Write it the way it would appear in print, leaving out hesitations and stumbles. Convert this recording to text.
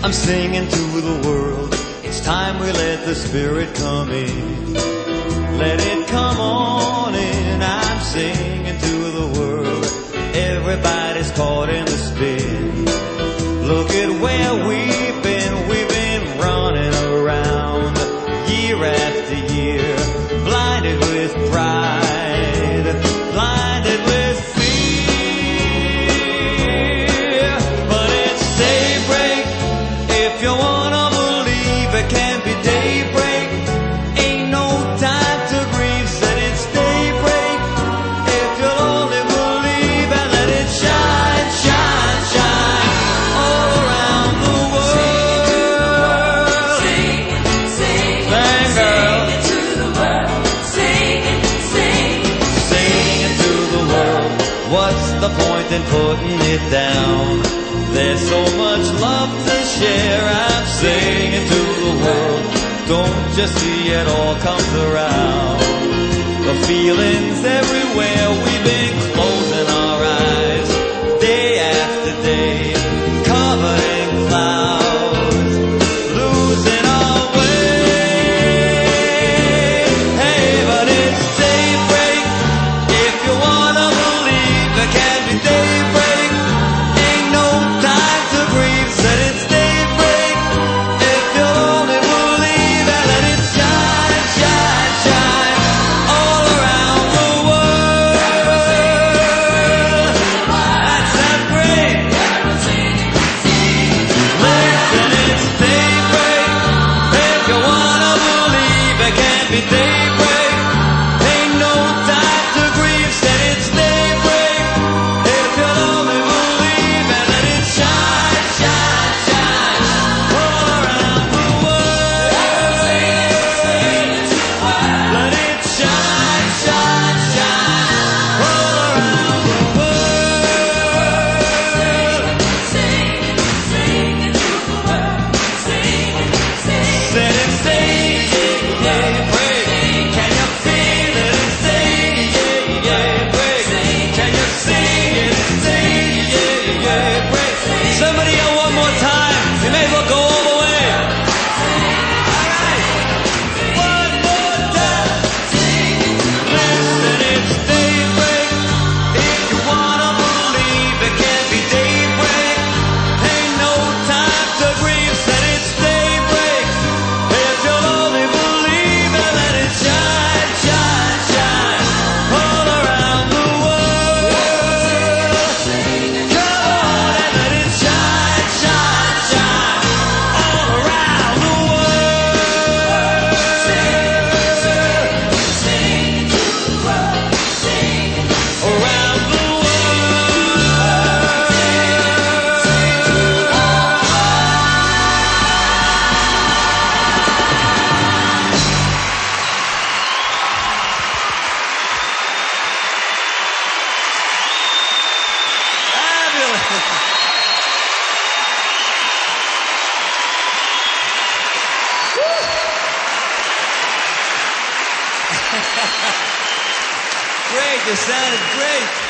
I'm singing to the world. It's time we let the Spirit come in. Let it come on in. I'm singing to the world. Everybody's caught in the spin. Look at where we've been running around year after year, blinded with pride, blinded with fear. But it's daybreak, if you wanna believe it can be daybreak. Ain't no time to grieve, said it's daybreak. If you'll only believe and let it shine, shine, shine all around the world. Sing it, sing it, sing it to the world. Sing it, sing it, sing it to the world. What's the point in putting it down? There's so much love to share. I'm singing to the world. Don't just see it all comes around. The feelings everywhere. We've been closing our eyes day after day, covered in clouds, losing our way. Hey, but it's daybreak. If you wanna believe, there can be daybreak. Ain't no time to grieve, said it's daybreak. If you'll only believe and let it shine, shine, shine all around the world. That's that break. Listen, it's daybreak. If you wanna believe, it can be daybreak. Ain't no time to grieve, said it's daybreak. If you'll only believe and let it shine, shine, shine all around the world. Let it shine, shine, shine all around the world. Sing it to the world. Sing it, sing it. Said it's daybreak. Can you feel it? It's daybreak. Can you sing it? It's daybreak. Somebody yell one more time. You may as well go all the way. All right. One more time. Listen, it's daybreak. If you wanna believe, it can be daybreak. Ain't no time to grieve, said it's daybreak. If you'll only believe and let it shine, shine, shine all around the world. Come on and let it shine, shine, shine all around the world. Sing it to the world. Sing it around the world. Great, you sounded great.